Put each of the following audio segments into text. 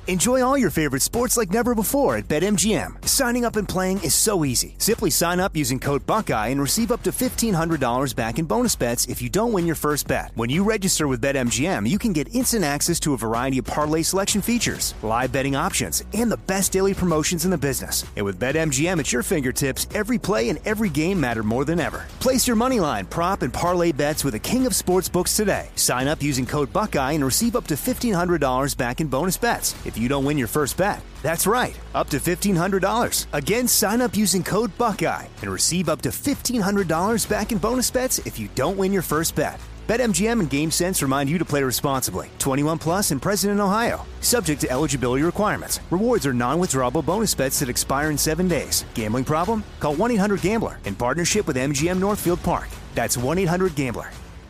Enjoy all your favorite sports like never before at BetMGM. Signing up and playing is so easy. Simply sign up using code Buckeye and receive up to $1,500 back in bonus bets if you don't win your first bet. When you register with BetMGM, you can get instant access to a variety of parlay selection features, live betting options, and the best daily promotions in the business. And with BetMGM at your fingertips, every play and every game matter more than ever. Place your moneyline, prop, and parlay bets with the king of sportsbooks today. Sign up using code Buckeye and receive up to $1,500 back in bonus bets if you don't win your first bet. That's right, up to $1,500. Again, sign up using code Buckeye and receive up to $1,500 back in bonus bets if you don't win your first bet. BetMGM and GameSense remind you to play responsibly. 21 plus and present in Ohio. Subject to eligibility requirements. Rewards are non-withdrawable bonus bets that expire in 7 days. Gambling problem? Call 1-800-GAMBLER in partnership with MGM Northfield Park. That's 1-800-GAMBLER.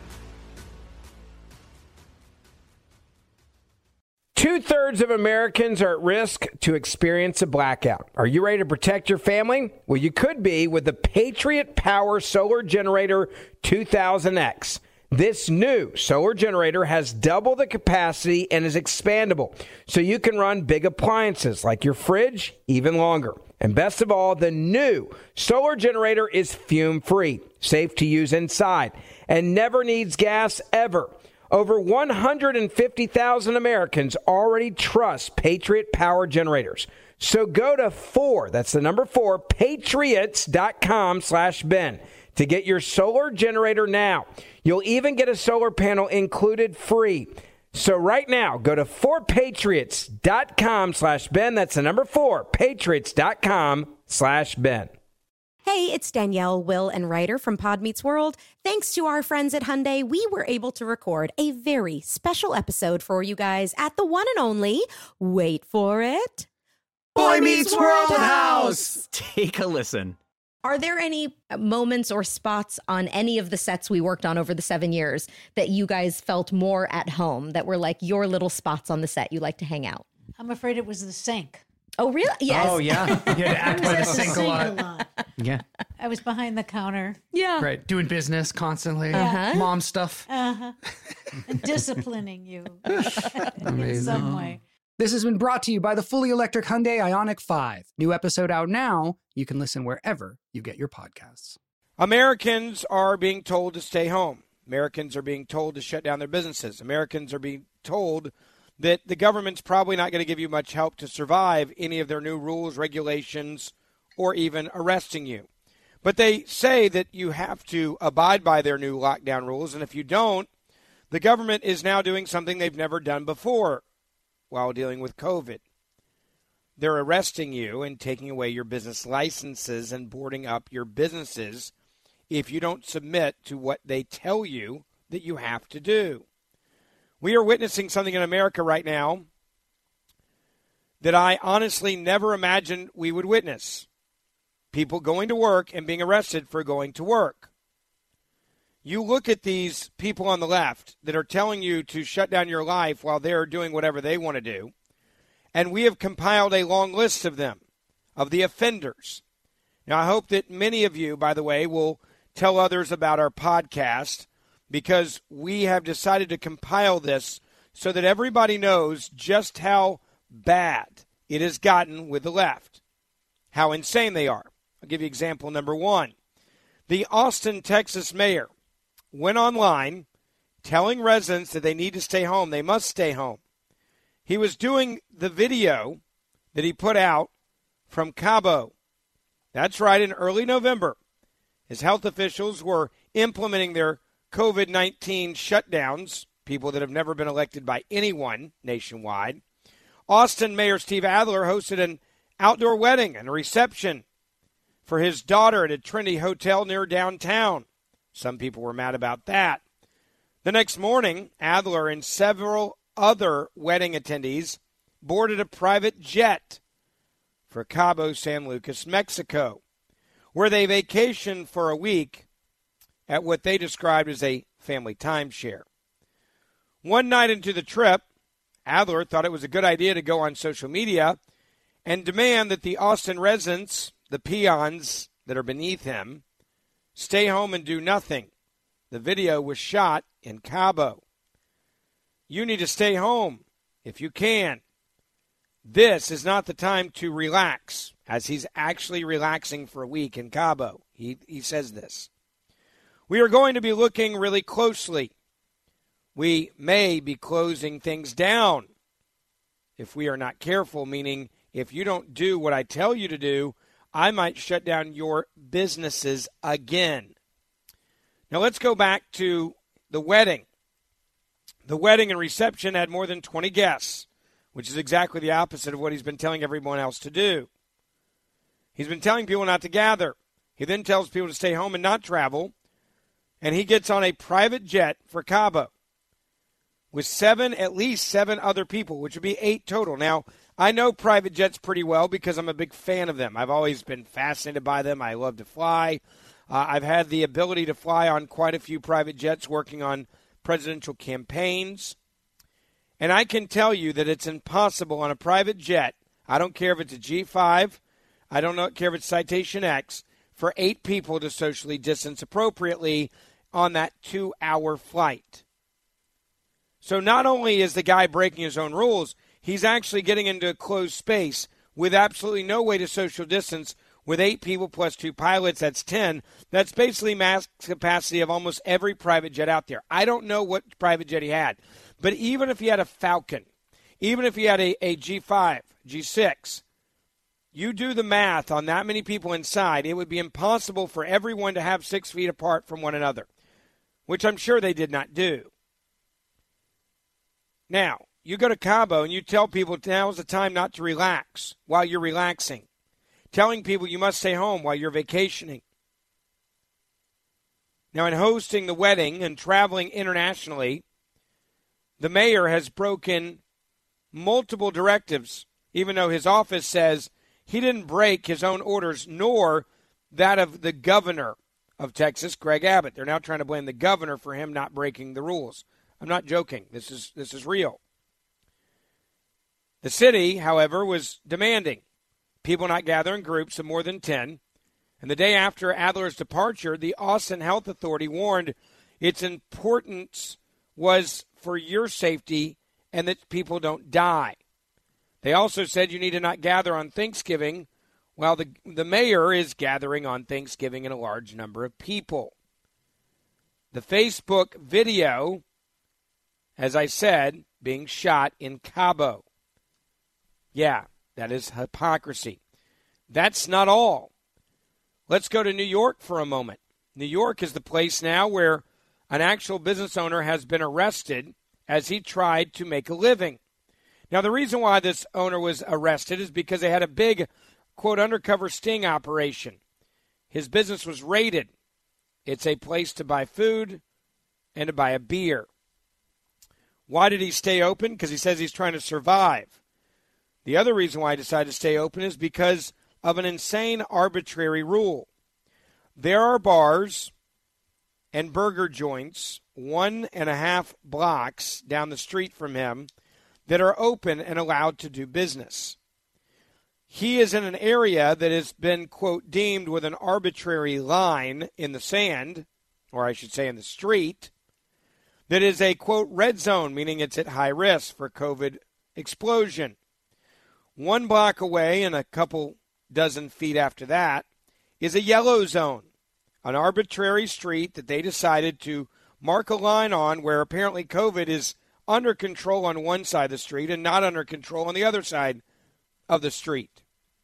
2/3 of Americans are at risk to experience a blackout. Are you ready to protect your family? Well, you could be with the Patriot Power Solar Generator 2000X. This new solar generator has double the capacity and is expandable, so you can run big appliances like your fridge even longer. And best of all, the new solar generator is fume-free, safe to use inside, and never needs gas ever. Over 150,000 Americans already trust Patriot Power Generators. So go to that's the number 4, patriots.com/Ben to get your solar generator now. You'll even get a solar panel included free. So right now, go to 4patriots.com/Ben. That's the number 4, patriots.com/Ben. Hey, it's Danielle, Will, and Ryder from Pod Meets World. Thanks to our friends at Hyundai, we were able to record a very special episode for you guys at the one and only, wait for it, Boy Meets World House! Take a listen. Are there any moments or spots on any of the sets we worked on over the 7 years that you guys felt more at home, that were like your little spots on the set you like to hang out? I'm afraid it was the sink. Oh, really? Yes. Oh, yeah. You had to act by the sink a lot. Yeah. I was behind the counter. Yeah. Right. Doing business constantly. Mom stuff. And disciplining you in Amazing. some way. This has been brought to you by the fully electric Hyundai Ioniq 5. New episode out now. You can listen wherever you get your podcasts. Americans are being told to stay home. Americans are being told to shut down their businesses. Americans are being told that the government's probably not going to give you much help to survive any of their new rules, regulations, or even arresting you. But they say that you have to abide by their new lockdown rules, and if you don't, the government is now doing something they've never done before while dealing with COVID. They're arresting you and taking away your business licenses and boarding up your businesses if you don't submit to what they tell you that you have to do. We are witnessing something in America right now that I honestly never imagined we would witness. People going to work and being arrested for going to work. You look at these people on the left that are telling you to shut down your life while they're doing whatever they want to do, and we have compiled a long list of them, of the offenders. Now, I hope that many of you, by the way, will tell others about our podcast, because we have decided to compile this so that everybody knows just how bad it has gotten with the left, how insane they are. I'll give you example number 1. The Austin, Texas mayor went online telling residents that they need to stay home. They must stay home. He was doing the video that he put out from Cabo. That's right, in early November. His health officials were implementing their COVID-19 shutdowns, people that have never been elected by anyone nationwide. Austin Mayor Steve Adler hosted an outdoor wedding and a reception for his daughter at a trendy hotel near downtown. Some people were mad about that. The next morning, Adler and several other wedding attendees boarded a private jet for Cabo San Lucas, Mexico, where they vacationed for a week at what they described as a family timeshare. One night into the trip, Adler thought it was a good idea to go on social media and demand that the Austin residents, the peons that are beneath him, stay home and do nothing. The video was shot in Cabo. You need to stay home if you can. this is not the time to relax, as he's actually relaxing for a week in Cabo. He says this. We are going to be looking really closely. We may be closing things down if we are not careful, meaning if you don't do what I tell you to do, I might shut down your businesses again. Now let's go back to the wedding. The wedding and reception had more than 20 guests, which is exactly the opposite of what he's been telling everyone else to do. He's been telling people not to gather. He then tells people to stay home and not travel, and he gets on a private jet for Cabo with at least seven other people, which would be 8 total. Now, I know private jets pretty well because I'm a big fan of them. I've always been fascinated by them. I love to fly. I've had the ability to fly on quite a few private jets working on presidential campaigns. And I can tell you that it's impossible on a private jet, I don't care if it's a G5, I don't care if it's Citation X, for 8 people to socially distance appropriately on that 2-hour flight. So not only is the guy breaking his own rules, he's actually getting into a closed space with absolutely no way to social distance with 8 people plus 2 pilots. That's 10. That's basically max capacity of almost every private jet out there. I don't know what private jet he had, but even if he had a Falcon, even if he had a G5, G6, you do the math on that many people inside, it would be impossible for everyone to have 6 feet apart from one another, which I'm sure they did not do. Now, you go to Cabo and you tell people now's the time not to relax while you're relaxing. Telling people you must stay home while you're vacationing. Now, in hosting the wedding and traveling internationally, the mayor has broken multiple directives, even though his office says he didn't break his own orders, nor that of the governor of Texas, Greg Abbott. They're now trying to blame the governor for him not breaking the rules. I'm not joking. This is real. The city, however, was demanding people not gather in groups of more than 10. And the day after Adler's departure, the Austin Health Authority warned its importance was for your safety and that people don't die. They also said you need to not gather on Thanksgiving, while the mayor is gathering on Thanksgiving in a large number of people. The Facebook video, as I said, being shot in Cabo. Yeah, that is hypocrisy. That's not all. Let's go to New York for a moment. New York is the place now where an actual business owner has been arrested as he tried to make a living. Now, the reason why this owner was arrested is because they had a big, quote, undercover sting operation. His business was raided. It's a place to buy food and to buy a beer. Why did he stay open? Because he says he's trying to survive. The other reason why he decided to stay open is because of an insane arbitrary rule. There are bars and burger joints 1.5 blocks down the street from him that are open and allowed to do business. He is in an area that has been, quote, deemed with an arbitrary line in the sand, or I should say in the street, that is a, quote, red zone, meaning it's at high risk for COVID explosion. 1 block away and a couple dozen feet after that is a yellow zone, an arbitrary street that they decided to mark a line on where apparently COVID is under control on one side of the street and not under control on the other side of the street.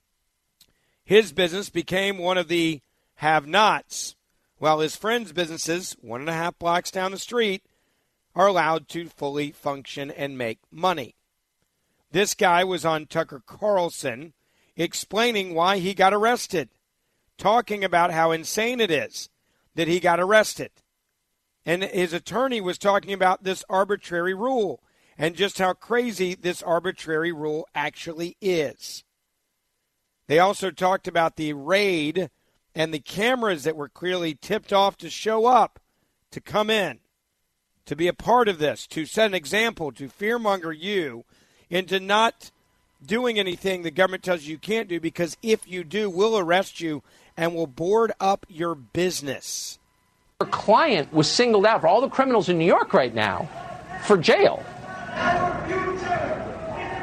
His business became one of the have-nots, while his friends' businesses, 1.5 blocks down the street, are allowed to fully function and make money. This guy was on Tucker Carlson explaining why he got arrested, talking about how insane it is that he got arrested. And his attorney was talking about this arbitrary rule and just how crazy this arbitrary rule actually is. They also talked about the raid and the cameras that were clearly tipped off to show up, to come in, to be a part of this, to set an example, to fearmonger you into not doing anything the government tells you can't do, because if you do, we'll arrest you and will board up your business. Her client was singled out for all the criminals in New York right now for jail.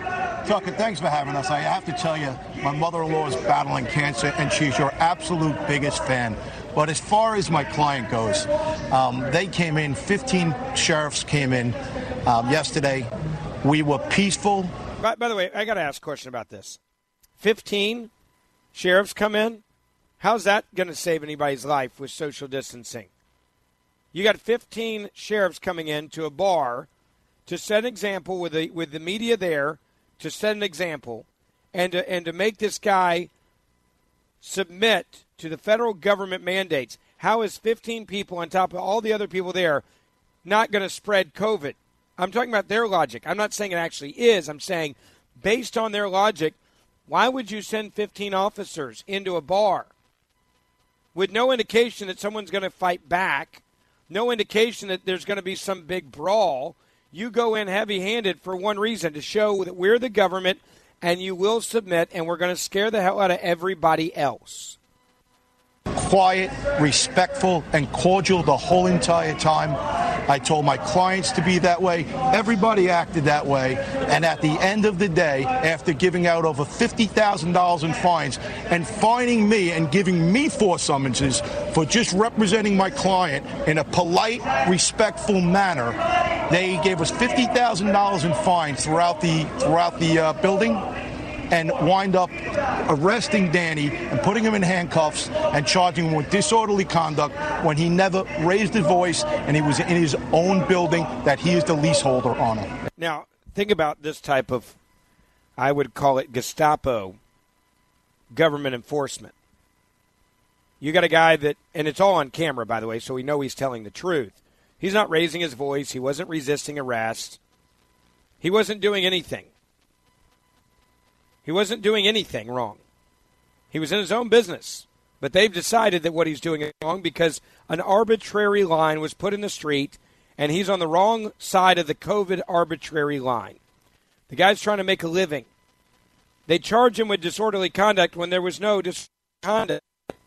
Tucker, thanks for having us. I have to tell you, my mother-in-law is battling cancer, and she's your absolute biggest fan. But as far as my client goes, they came in, 15 sheriffs came in yesterday. We were peaceful. By the way, I got to ask a question about this. 15 sheriffs come in? How's that going to save anybody's life with social distancing? You got 15 sheriffs coming in to a bar to set an example with the media there, to set an example, and to make this guy submit to the federal government mandates. How is 15 people on top of all the other people there not going to spread COVID? I'm talking about their logic. I'm not saying it actually is. I'm saying based on their logic, why would you send 15 officers into a bar with no indication that someone's going to fight back, no indication that there's going to be some big brawl? You go in heavy-handed for one reason, to show that we're the government and you will submit, and we're going to scare the hell out of everybody else. Quiet, respectful, and cordial the whole entire time. I told my clients to be that way. Everybody acted that way. And at the end of the day, after giving out over $50,000 in fines and fining me and giving me 4 summonses for just representing my client in a polite, respectful manner, they gave us $50,000 in fines throughout the building, and wind up arresting Danny and putting him in handcuffs and charging him with disorderly conduct when he never raised his voice and he was in his own building that he is the leaseholder on it. Now, think about this type of, I would call it Gestapo government enforcement. You got a guy that, and it's all on camera, by the way, so we know he's telling the truth. He's not raising his voice. He wasn't resisting arrest. He wasn't doing anything. He wasn't doing anything wrong. He was in his own business. But they've decided that what he's doing is wrong because an arbitrary line was put in the street, and he's on the wrong side of the COVID arbitrary line. The guy's trying to make a living. They charge him with disorderly conduct when there was no disorderly conduct.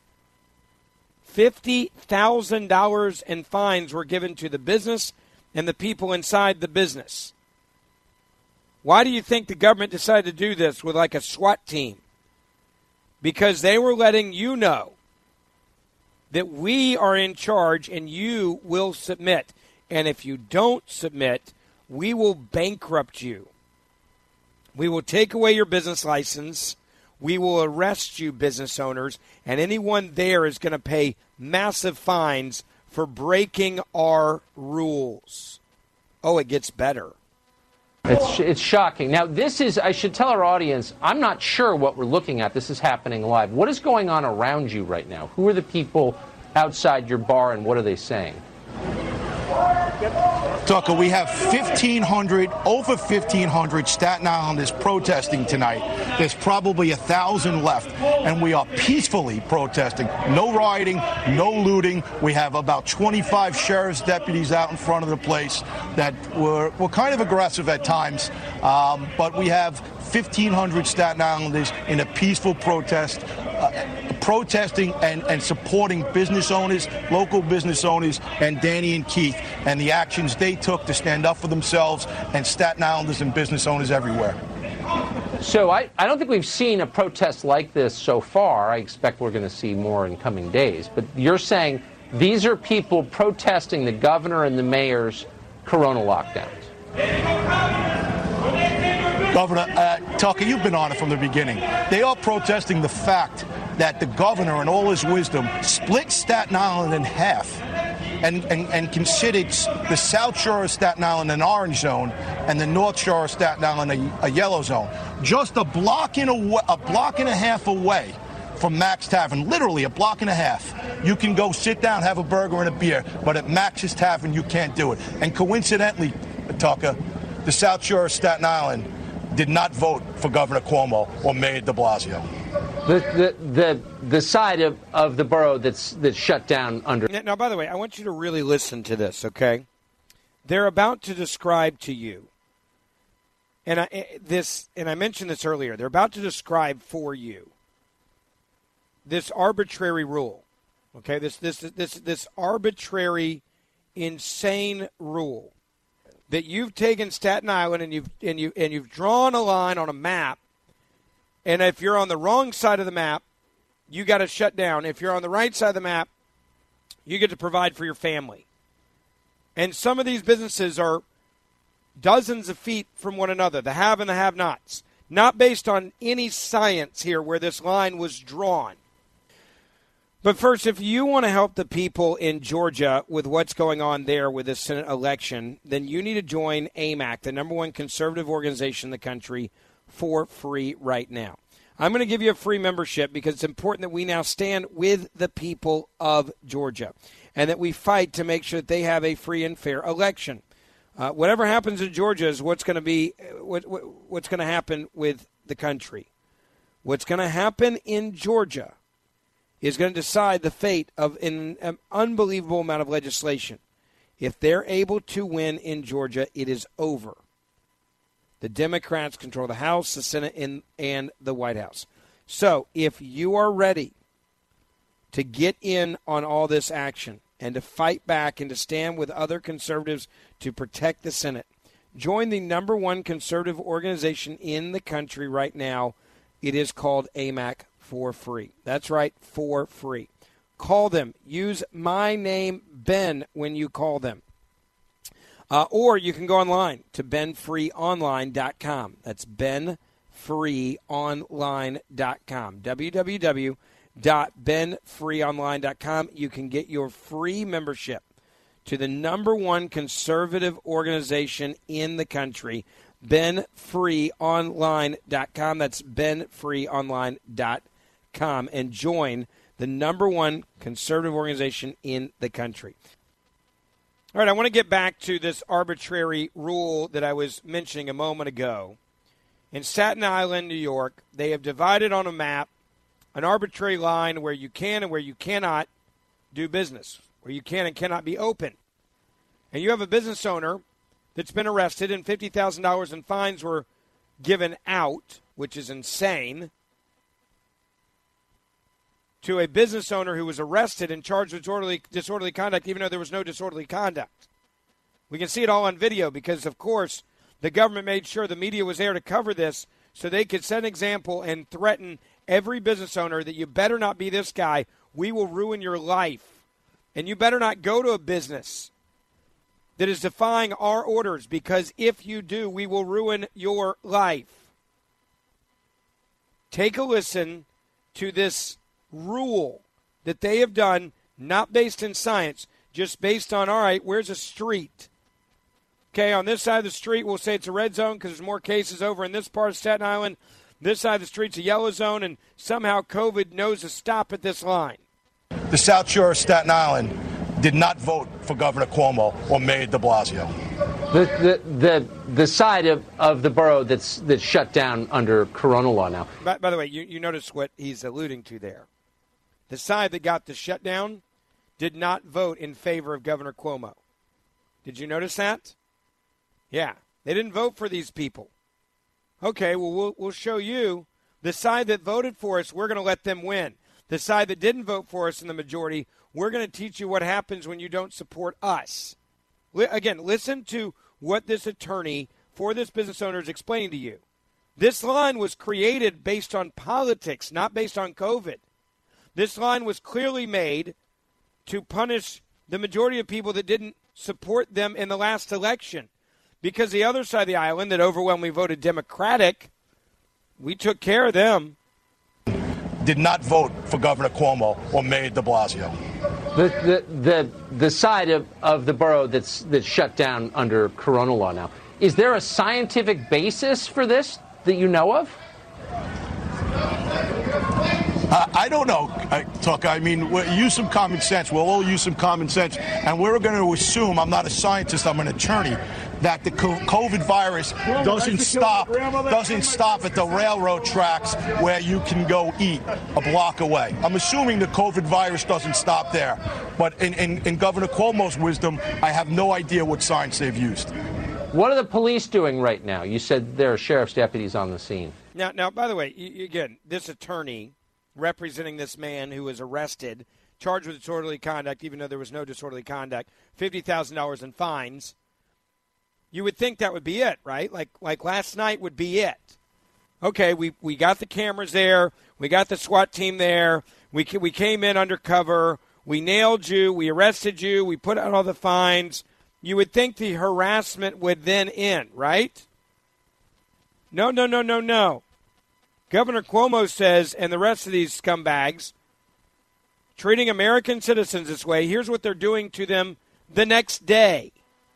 $50,000 in fines were given to the business and the people inside the business. Why do you think the government decided to do this with like a SWAT team? Because they were letting you know that we are in charge and you will submit. And if you don't submit, we will bankrupt you. We will take away your business license. We will arrest you, business owners. And anyone there is going to pay massive fines for breaking our rules. Oh, it gets better. It's shocking. Now, this is, I should tell our audience, I'm not sure what we're looking at. This is happening live. What is going on around you right now? Who are the people outside your bar, and what are they saying? Tucker, we have over 1,500 Staten Islanders protesting tonight. There's probably 1,000 left, and we are peacefully protesting. No rioting, no looting. We have about 25 sheriff's deputies out in front of the place that were kind of aggressive at times, but we have 1,500 Staten Islanders in a peaceful protest, protesting and supporting business owners, local business owners, and Danny and Keith, and the actions they took to stand up for themselves and Staten Islanders and business owners everywhere. So I don't think we've seen a protest like this so far. I expect we're going to see more in coming days. But you're saying these are people protesting the governor and the mayor's corona lockdowns. Governor, Tucker, you've been on it from the beginning. They are protesting the fact that the governor, in all his wisdom, split Staten Island in half and considered the South Shore of Staten Island an orange zone and the North Shore of Staten Island a yellow zone. Just a block and a half away from Max Tavern, literally a block and a half. You can go sit down, have a burger and a beer, but at Max's Tavern, you can't do it. And coincidentally, Tucker, the South Shore of Staten Island did not vote for Governor Cuomo or Mayor de Blasio. The side of the borough that's shut down under. Now, by the way, I want you to really listen to this, okay? They're about to describe to you, and I mentioned this earlier. They're about to describe for you this arbitrary rule, okay? This arbitrary, insane rule that you've taken Staten Island and you've drawn a line on a map, and if you're on the wrong side of the map, you got to shut down. If you're on the right side of the map, you get to provide for your family. And some of these businesses are dozens of feet from one another, the have and the have-nots, not based on any science here where this line was drawn. But first, if you want to help the people in Georgia with what's going on there with this Senate election, then you need to join AMAC, the number one conservative organization in the country, for free right now. I'm going to give you a free membership because it's important that we now stand with the people of Georgia and that we fight to make sure that they have a free and fair election. Whatever happens in Georgia is what's going to be what's going to happen with the country. What's going to happen in Georgia is going to decide the fate of an unbelievable amount of legislation. If they're able to win in Georgia, it is over. The Democrats control the House, the Senate, and the White House. So if you are ready to get in on all this action and to fight back and to stand with other conservatives to protect the Senate, join the number one conservative organization in the country right now. It is called AMAC for free. That's right, for free. Call them. Use my name, Ben, when you call them. Or you can go online to benfreeonline.com. That's benfreeonline.com. www.benfreeonline.com. You can get your free membership to the number one conservative organization in the country, benfreeonline.com. That's benfreeonline.com. And join the number one conservative organization in the country. All right, I want to get back to this arbitrary rule that I was mentioning a moment ago. In Staten Island, New York, they have divided on a map an arbitrary line where you can and where you cannot do business, where you can and cannot be open. And you have a business owner that's been arrested and $50,000 in fines were given out, which is insane, to a business owner who was arrested and charged with disorderly conduct, even though there was no disorderly conduct. We can see it all on video because, of course, the government made sure the media was there to cover this so they could set an example and threaten every business owner that you better not be this guy. We will ruin your life. And you better not go to a business that is defying our orders because if you do, we will ruin your life. Take a listen to this rule that they have done, not based in science, just based on, all right, where's a street? Okay, on this side of the street, we'll say it's a red zone because there's more cases over in this part of Staten Island. This side of the street's a yellow zone, and somehow COVID knows to stop at this line. The South Shore of Staten Island did not vote for Governor Cuomo or Mayor de Blasio. The side of the borough that's shut down under Corona law now. By the way, you notice what he's alluding to there. The side that got the shutdown did not vote in favor of Governor Cuomo. Did you notice that? Yeah, they didn't vote for these people. Okay, well, we'll show you. The side that voted for us, we're going to let them win. The side that didn't vote for us in the majority, we're going to teach you what happens when you don't support us. Again, listen to what this attorney for this business owner is explaining to you. This line was created based on politics, not based on COVID. This line was clearly made to punish the majority of people that didn't support them in the last election. Because the other side of the island that overwhelmingly voted Democratic, we took care of them. Did not vote for Governor Cuomo or Mayor de Blasio. The side of the borough that's shut down under Corona law now. Is there a scientific basis for this that you know of? I don't know, Tucker. I mean, use some common sense. We'll all use some common sense. And we're going to assume, I'm not a scientist, I'm an attorney, that the COVID virus doesn't stop at the railroad tracks where you can go eat a block away. I'm assuming the COVID virus doesn't stop there. But in Governor Cuomo's wisdom, I have no idea what science they've used. What are the police doing right now? You said there are sheriff's deputies on the scene. Now, by the way, again, this attorney representing this man who was arrested, charged with disorderly conduct, even though there was no disorderly conduct, $50,000 in fines. You would think that would be it, right? Like last night would be it. Okay, we got the cameras there. We got the SWAT team there. We came in undercover. We nailed you. We arrested you. We put out all the fines. You would think the harassment would then end, right? No. Governor Cuomo says, and the rest of these scumbags, treating American citizens this way, here's what they're doing to them the next day.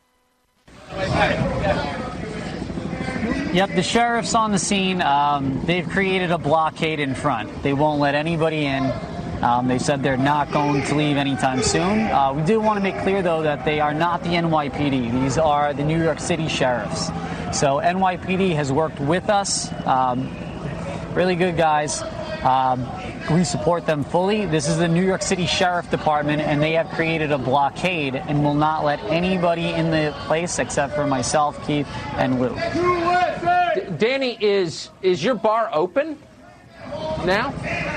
Yep, the sheriff's on the scene. They've created a blockade in front. They won't let anybody in. They said they're not going to leave anytime soon. We do want to make clear, though, that they are not the NYPD. These are the New York City sheriffs. So NYPD has worked with us. Really good guys. We support them fully. This is the New York City Sheriff Department, and they have created a blockade and will not let anybody in the place except for myself, Keith, and Lou. Danny, is your bar open now?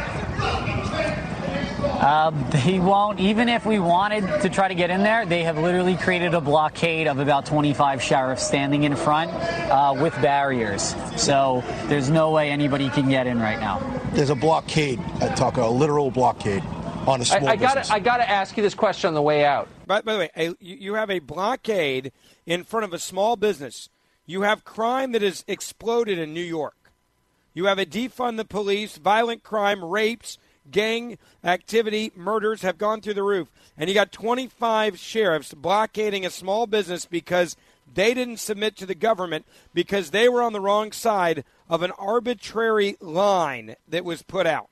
They won't. Even if we wanted to try to get in there, they have literally created a blockade of about 25 sheriffs standing in front with barriers. So there's no way anybody can get in right now. There's a blockade at Tucker, a literal blockade on a small business. I got to ask you this question on the way out. By the way, you have a blockade in front of a small business. You have crime that has exploded in New York. You have a defund the police, violent crime, rapes, gang activity, murders have gone through the roof. And you got 25 sheriffs blockading a small business because they didn't submit to the government because they were on the wrong side of an arbitrary line that was put out.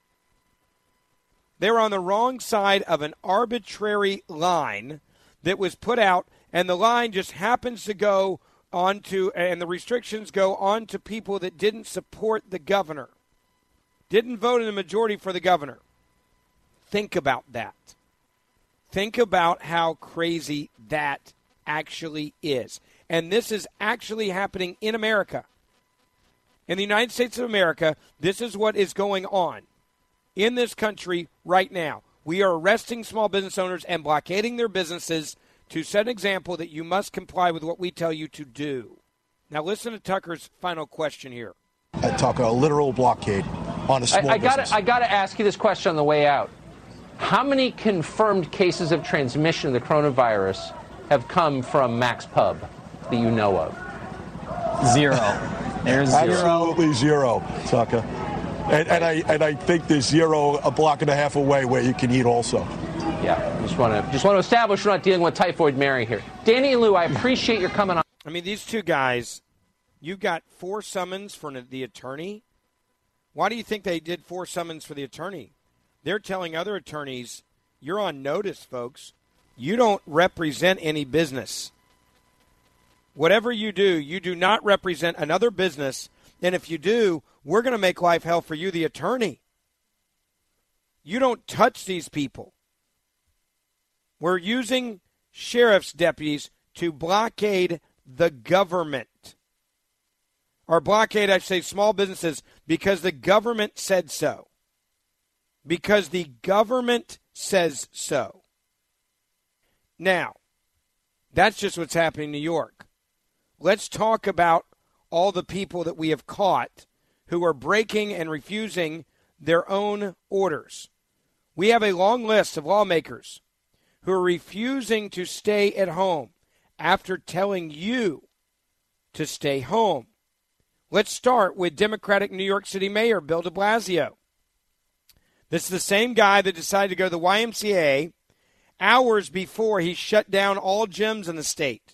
They were on the wrong side of an arbitrary line that was put out, and the line just happens to go onto, and the restrictions go on to people that didn't support the governor. Didn't vote in the majority for the governor. Think about that. Think about how crazy that actually is. And this is actually happening in America. In the United States of America, this is what is going on in this country right now. We are arresting small business owners and blockading their businesses to set an example that you must comply with what we tell you to do. Now listen to Tucker's final question here. At Tucker, a literal blockade on a small business. I got to ask you this question on the way out. How many confirmed cases of transmission of the coronavirus have come from Max Pub that you know of? Zero. There's zero. Absolutely zero, Tucker. And I think there's zero a block and a half away where you can eat also. Yeah, just want to establish we're not dealing with Typhoid Mary here. Danny and Lou, I appreciate your coming on. I mean, these two guys, you got 4 summons for the attorney. Why do you think they did 4 summons for the attorney? They're telling other attorneys, you're on notice, folks. You don't represent any business. Whatever you do not represent another business. And if you do, we're going to make life hell for you, the attorney. You don't touch these people. We're using sheriff's deputies to blockade the government. Or blockade, I say, small businesses because the government said so. Because the government says so. Now, that's just what's happening in New York. Let's talk about all the people that we have caught who are breaking and refusing their own orders. We have a long list of lawmakers who are refusing to stay at home after telling you to stay home. Let's start with Democratic New York City Mayor Bill de Blasio. This is the same guy that decided to go to the YMCA hours before he shut down all gyms in the state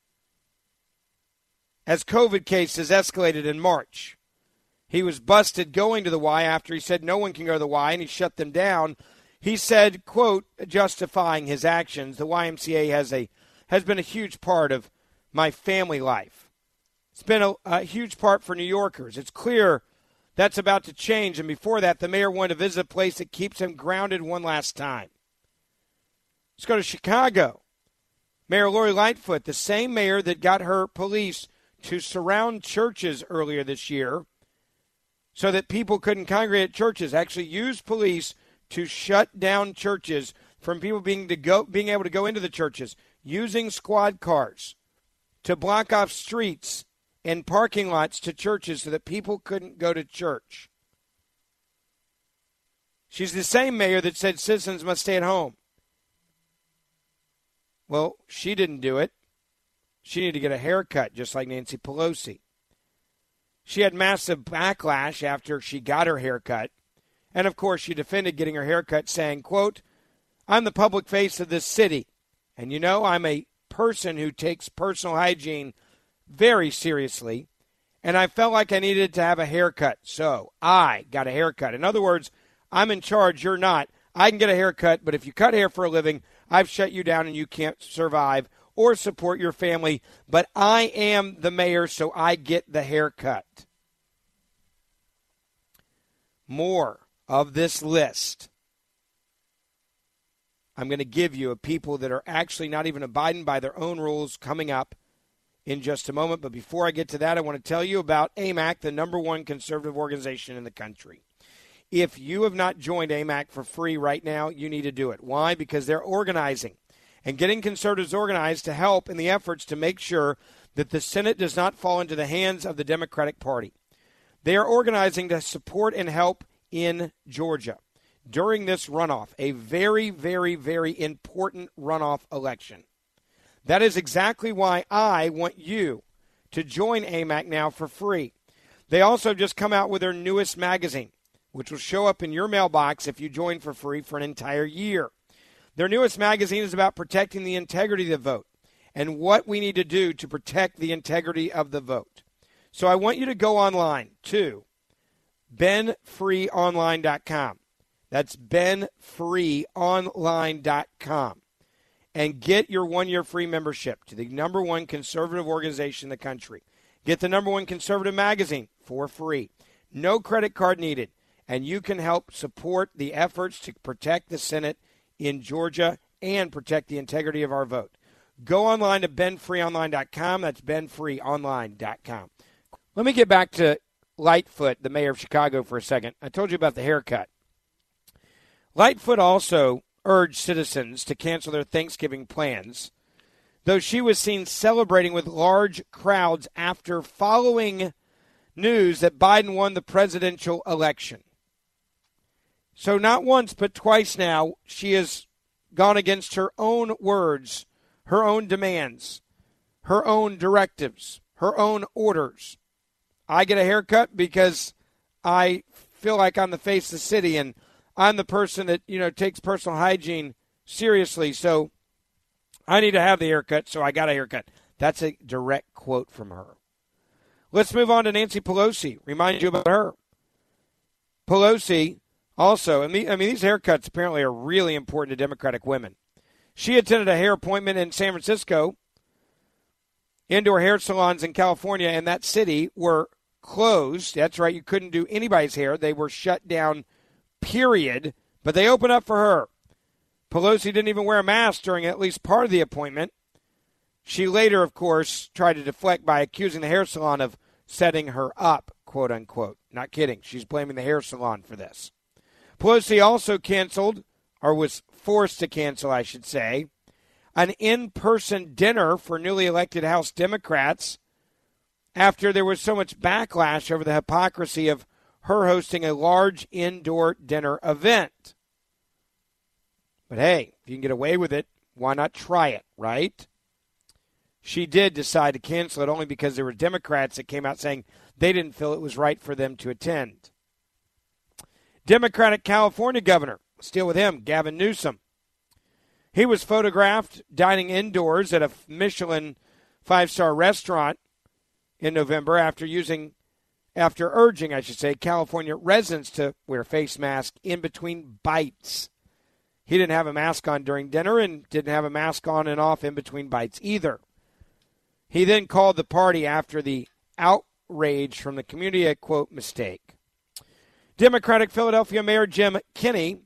as COVID cases escalated in March. He was busted going to the Y after he said no one can go to the Y, and he shut them down. He said, quote, justifying his actions, the YMCA has been a huge part of my family life. It's been a huge part for New Yorkers. It's clear that's about to change, and before that, the mayor wanted to visit a place that keeps him grounded one last time. Let's go to Chicago. Mayor Lori Lightfoot, the same mayor that got her police to surround churches earlier this year so that people couldn't congregate at churches, actually used police to shut down churches from people being able to go into the churches, using squad cars to block off streets and parking lots to churches so that people couldn't go to church. She's the same mayor that said citizens must stay at home. Well, she didn't do it. She needed to get a haircut, just like Nancy Pelosi. She had massive backlash after she got her haircut. And, of course, she defended getting her haircut, saying, quote, "I'm the public face of this city. And, you know, I'm a person who takes personal hygiene very seriously. And I felt like I needed to have a haircut. So I got a haircut." In other words, I'm in charge. You're not. I can get a haircut. But if you cut hair for a living, I've shut you down and you can't survive or support your family. But I am the mayor, so I get the haircut. More of this list I'm going to give you of people that are actually not even abiding by their own rules coming up in just a moment. But before I get to that, I want to tell you about AMAC, the number one conservative organization in the country. If you have not joined AMAC for free right now, you need to do it. Why? Because they're organizing and getting conservatives organized to help in the efforts to make sure that the Senate does not fall into the hands of the Democratic Party. They are organizing to support and help in Georgia during this runoff, a very, very, very important runoff election. That is exactly why I want you to join AMAC now for free. They also just come out with their newest magazine, which will show up in your mailbox if you join for free for an entire year. Their newest magazine is about protecting the integrity of the vote and what we need to do to protect the integrity of the vote. So I want you to go online to benfreeonline.com. That's benfreeonline.com. And get your 1-year free membership to the number one conservative organization in the country. Get the number one conservative magazine for free. No credit card needed. And you can help support the efforts to protect the Senate in Georgia and protect the integrity of our vote. Go online to benfreeonline.com. That's benfreeonline.com. Let me get back to Lightfoot, the mayor of Chicago, for a second. I told you about the haircut. Lightfoot also urged citizens to cancel their Thanksgiving plans, though she was seen celebrating with large crowds after following news that Biden won the presidential election. So not once but twice now, she has gone against her own words, her own demands, her own directives, her own orders. I get a haircut because I feel like I'm the face of the city and I'm the person that, takes personal hygiene seriously. So I need to have the haircut, so I got a haircut. That's a direct quote from her. Let's move on to Nancy Pelosi. Remind you about her. Pelosi also, these haircuts apparently are really important to Democratic women. She attended a hair appointment in San Francisco. Indoor hair salons in California and that city were closed. That's right, you couldn't do anybody's hair. They were shut down, period. But they opened up for her. Pelosi didn't even wear a mask during at least part of the appointment. She later, of course, tried to deflect by accusing the hair salon of setting her up, quote unquote. Not kidding. She's blaming the hair salon for this. Pelosi also canceled, or was forced to cancel, I should say, an in-person dinner for newly elected House Democrats after there was so much backlash over the hypocrisy of her hosting a large indoor dinner event. But hey, if you can get away with it, why not try it, right? She did decide to cancel it only because there were Democrats that came out saying they didn't feel it was right for them to attend. Democratic California governor, let's deal with him, Gavin Newsom. He was photographed dining indoors at a Michelin 5-star restaurant in November after urging California residents to wear face masks in between bites. He didn't have a mask on during dinner and didn't have a mask on and off in between bites either. He then called the party after the outrage from the community a, quote, mistake. Democratic Philadelphia Mayor Jim Kenney,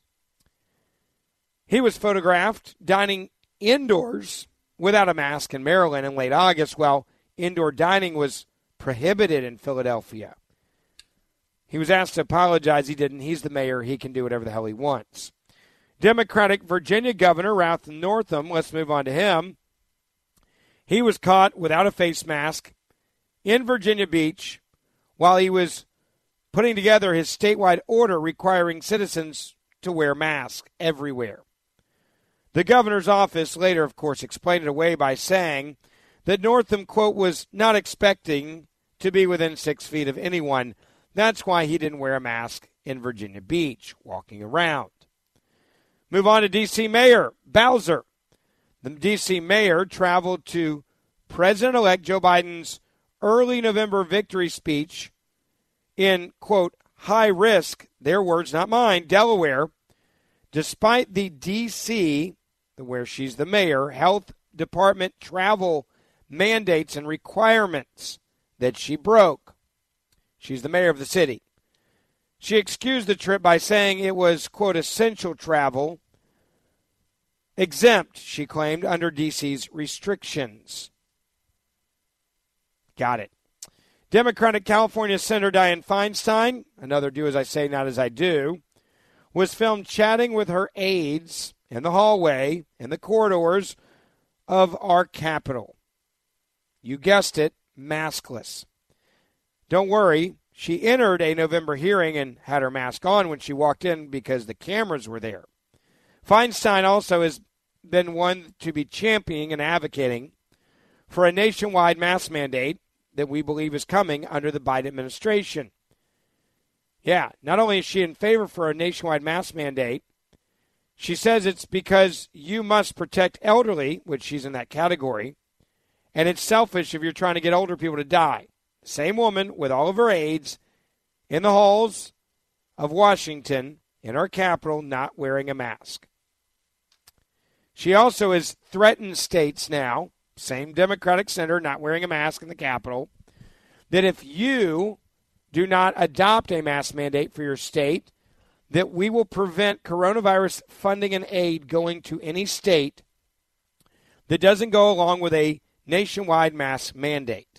he was photographed dining indoors without a mask in Maryland in late August while indoor dining was prohibited in Philadelphia. He was asked to apologize. He didn't. He's the mayor. He can do whatever the hell he wants. Democratic Virginia Governor Ralph Northam, let's move on to him. He was caught without a face mask in Virginia Beach while he was putting together his statewide order requiring citizens to wear masks everywhere. The governor's office later, of course, explained it away by saying that Northam, quote, was not expecting to be within 6 feet of anyone. That's why he didn't wear a mask in Virginia Beach, walking around. Move on to D.C. Mayor Bowser. The D.C. mayor traveled to President-elect Joe Biden's early November victory speech in, quote, high risk, their words, not mine, Delaware, despite the D.C., where she's the mayor, health department travel mandates and requirements that she broke. She's the mayor of the city. She excused the trip by saying it was, quote, essential travel, exempt, she claimed, under D.C.'s restrictions. Got it. Democratic California Senator Dianne Feinstein, another do as I say, not as I do, was filmed chatting with her aides in the hallway, in the corridors of our Capitol. You guessed it, maskless. Don't worry, she entered a November hearing and had her mask on when she walked in because the cameras were there. Feinstein also has been one to be championing and advocating for a nationwide mask mandate that we believe is coming under the Biden administration. Yeah, not only is she in favor for a nationwide mask mandate, she says it's because you must protect elderly, which she's in that category, and it's selfish if you're trying to get older people to die. Same woman with all of her aides in the halls of Washington, in our Capitol, not wearing a mask. She also has threatened states now, same Democratic senator not wearing a mask in the Capitol, that if you do not adopt a mask mandate for your state, that we will prevent coronavirus funding and aid going to any state that doesn't go along with a nationwide mask mandate.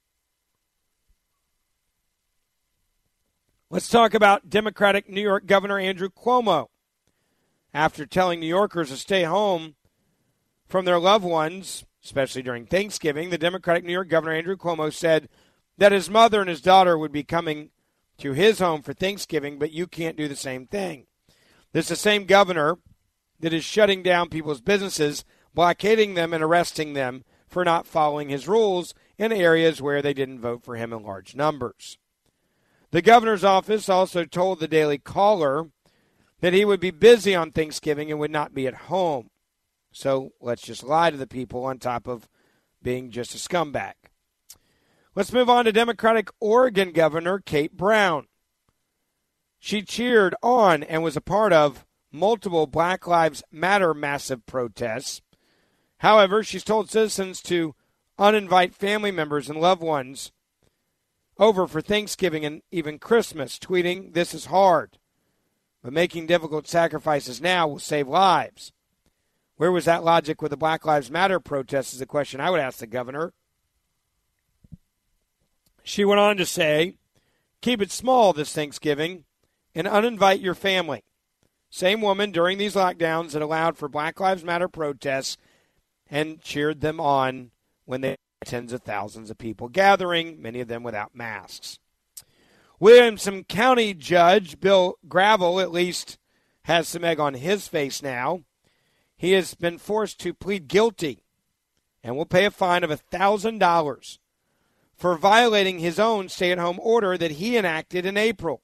Let's talk about Democratic New York Governor Andrew Cuomo. After telling New Yorkers to stay home from their loved ones, especially during Thanksgiving, the Democratic New York Governor Andrew Cuomo said that his mother and his daughter would be coming to his home for Thanksgiving, but you can't do the same thing. This is the same governor that is shutting down people's businesses, blockading them and arresting them for not following his rules in areas where they didn't vote for him in large numbers. The governor's office also told the Daily Caller that he would be busy on Thanksgiving and would not be at home. So let's just lie to the people on top of being just a scumbag. Let's move on to Democratic Oregon Governor Kate Brown. She cheered on and was a part of multiple Black Lives Matter massive protests. However, she's told citizens to uninvite family members and loved ones over for Thanksgiving and even Christmas, tweeting, "This is hard, but making difficult sacrifices now will save lives." Where was that logic with the Black Lives Matter protests is the question I would ask the governor. She went on to say, "Keep it small this Thanksgiving and uninvite your family." Same woman during these lockdowns that allowed for Black Lives Matter protests and cheered them on when they had tens of thousands of people gathering, many of them without masks. Williamson County Judge Bill Gravel at least has some egg on his face now. He has been forced to plead guilty and will pay a fine of $1,000 for violating his own stay-at-home order that he enacted in April.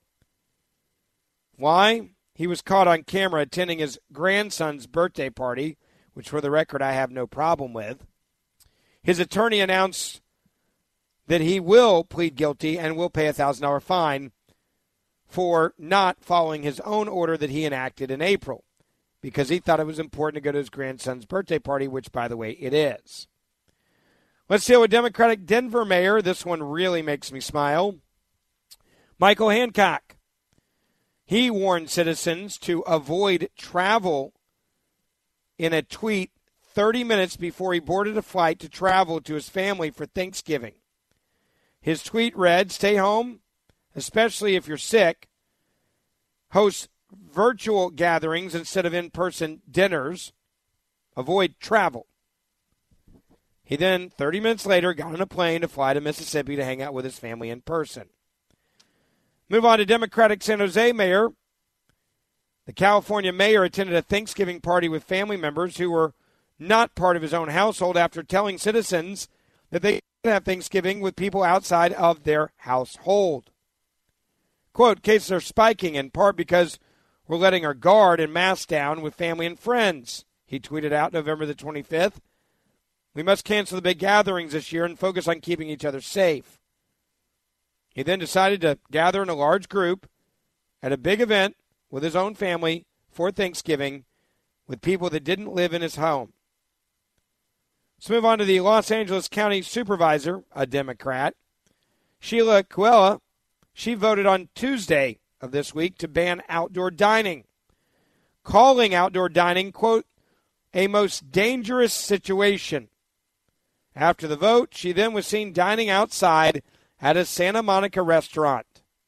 Why? He was caught on camera attending his grandson's birthday party, which for the record I have no problem with. His attorney announced that he will plead guilty and will pay a $1,000 fine for not following his own order that he enacted in April, because he thought it was important to go to his grandson's birthday party, which, by the way, it is. Let's deal with Democratic Denver Mayor. This one really makes me smile. Michael Hancock. He warned citizens to avoid travel in a tweet 30 minutes before he boarded a flight to travel to his family for Thanksgiving. His tweet read, "Stay home, especially if you're sick. Host virtual gatherings instead of in-person dinners. Avoid travel." He then, 30 minutes later, got on a plane to fly to Mississippi to hang out with his family in person. Move on to Democratic San Jose mayor. The California mayor attended a Thanksgiving party with family members who were not part of his own household after telling citizens that they could have Thanksgiving with people outside of their household. Quote, cases are spiking in part because we're letting our guard and mask down with family and friends, he tweeted out November the 25th. We must cancel the big gatherings this year and focus on keeping each other safe. He then decided to gather in a large group at a big event with his own family for Thanksgiving with people that didn't live in his home. Let's move on to the Los Angeles County Supervisor, a Democrat, Sheila Kuala. She voted on Tuesday of this week to ban outdoor dining, calling outdoor dining, quote, a most dangerous situation. After the vote, she then was seen dining outside at a Santa Monica restaurant.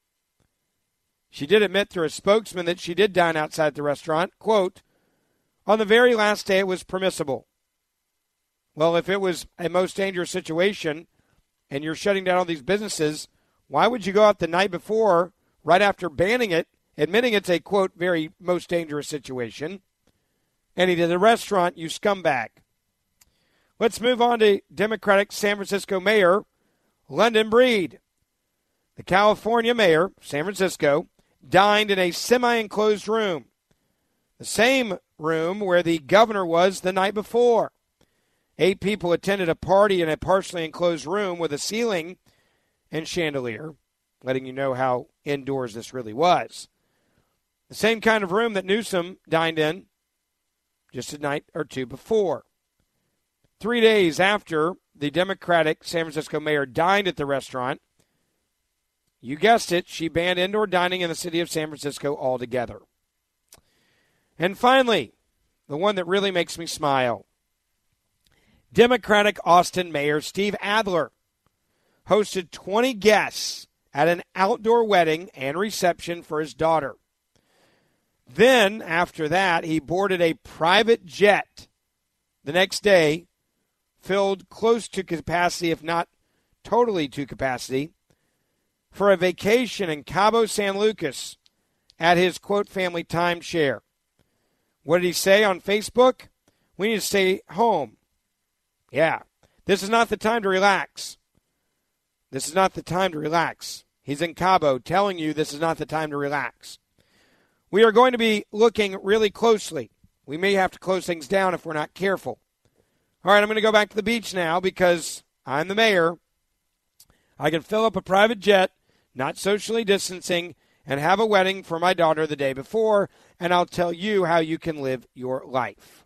She did admit through a spokesman that she did dine outside the restaurant, quote, on the very last day it was permissible. Well, if it was a most dangerous situation and you're shutting down all these businesses, why would you go out the night before, right after banning it, admitting it's a, quote, very most dangerous situation, and he did a restaurant, you scumbag? Let's move on to Democratic San Francisco Mayor London Breed. The California mayor, San Francisco, dined in a semi-enclosed room, the same room where the governor was the night before. 8 people attended a party in a partially enclosed room with a ceiling and chandelier, letting you know how indoors this really was. The same kind of room that Newsom dined in just a night or two before. 3 days after the Democratic San Francisco mayor dined at the restaurant, you guessed it, she banned indoor dining in the city of San Francisco altogether. And finally, the one that really makes me smile. Democratic Austin Mayor Steve Adler hosted 20 guests at an outdoor wedding and reception for his daughter. Then, after that, he boarded a private jet the next day, filled close to capacity, if not totally to capacity, for a vacation in Cabo San Lucas at his, quote, family timeshare. What did he say on Facebook? We need to stay home. Yeah, this is not the time to relax. This is not the time to relax. He's in Cabo telling you this is not the time to relax. We are going to be looking really closely. We may have to close things down if we're not careful. All right, I'm going to go back to the beach now because I'm the mayor. I can fill up a private jet, not socially distancing, and have a wedding for my daughter the day before, and I'll tell you how you can live your life.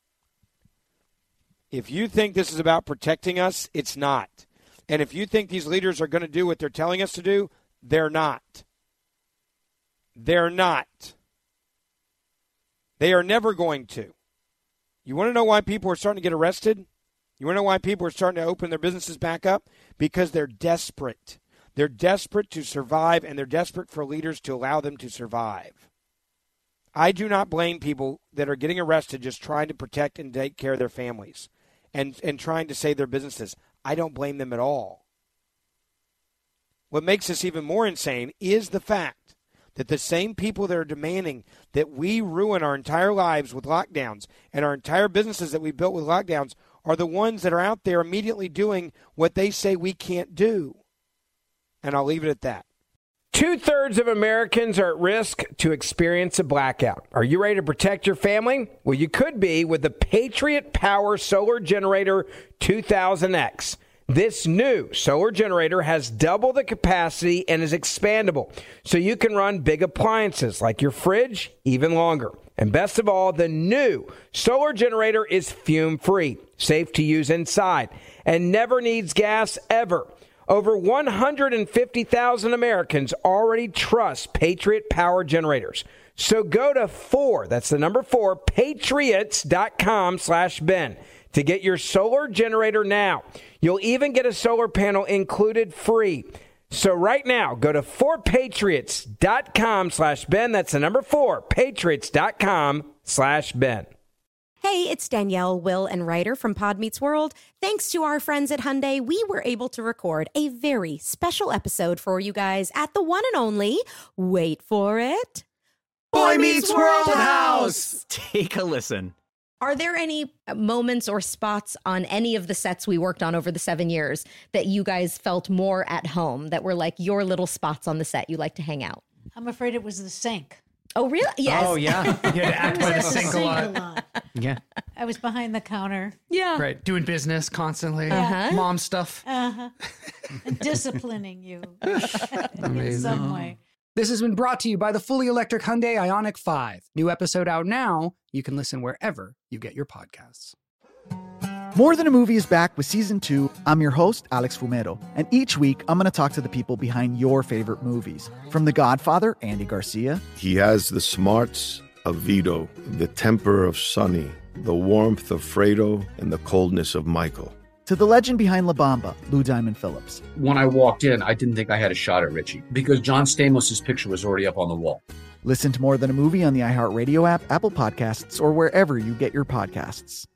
If you think this is about protecting us, it's not. And if you think these leaders are going to do what they're telling us to do, they're not. They're not. They are never going to. You want to know why people are starting to get arrested? You want to know why people are starting to open their businesses back up? Because they're desperate. They're desperate to survive, and they're desperate for leaders to allow them to survive. I do not blame people that are getting arrested just trying to protect and take care of their families and trying to save their businesses. I don't blame them at all. What makes this even more insane is the fact that the same people that are demanding that we ruin our entire lives with lockdowns and our entire businesses that we built with lockdowns are the ones that are out there immediately doing what they say we can't do. And I'll leave it at that. 2/3 of Americans are at risk to experience a blackout. Are you ready to protect your family? Well, you could be with the Patriot Power Solar Generator 2000X. This new solar generator has double the capacity and is expandable, so you can run big appliances like your fridge even longer. And best of all, the new solar generator is fume-free, safe to use inside, and never needs gas ever. Over 150,000 Americans already trust Patriot Power Generators. So go to 4, that's the number 4, patriots.com/Ben to get your solar generator now. You'll even get a solar panel included free. So right now, go to 4patriots.com/Ben. That's the number 4, patriots.com/Ben. Hey, it's Danielle, Will, and Ryder from Pod Meets World. Thanks to our friends at Hyundai, we were able to record a very special episode for you guys at the one and only, wait for it, Boy Meets World House! Take a listen. Are there any moments or spots on any of the sets we worked on over the 7 years that you guys felt more at home, that were like your little spots on the set you like to hang out? I'm afraid it was the sink. Oh, really? Yes. Oh, yeah. You had to act by the sink a lot. Yeah. I was behind the counter. Yeah. Right. Doing business constantly. Uh-huh. Mom stuff. And disciplining you in Amazing. some way. This has been brought to you by the fully electric Hyundai Ioniq 5. New episode out now. You can listen wherever you get your podcasts. More Than a Movie is back with Season 2. I'm your host, Alex Fumero, and each week I'm going to talk to the people behind your favorite movies. From The Godfather, Andy Garcia. He has the smarts of Vito, the temper of Sonny, the warmth of Fredo, and the coldness of Michael. To the legend behind La Bamba, Lou Diamond Phillips. When I walked in, I didn't think I had a shot at Richie because John Stamos' picture was already up on the wall. Listen to More Than a Movie on the iHeartRadio app, Apple Podcasts, or wherever you get your podcasts.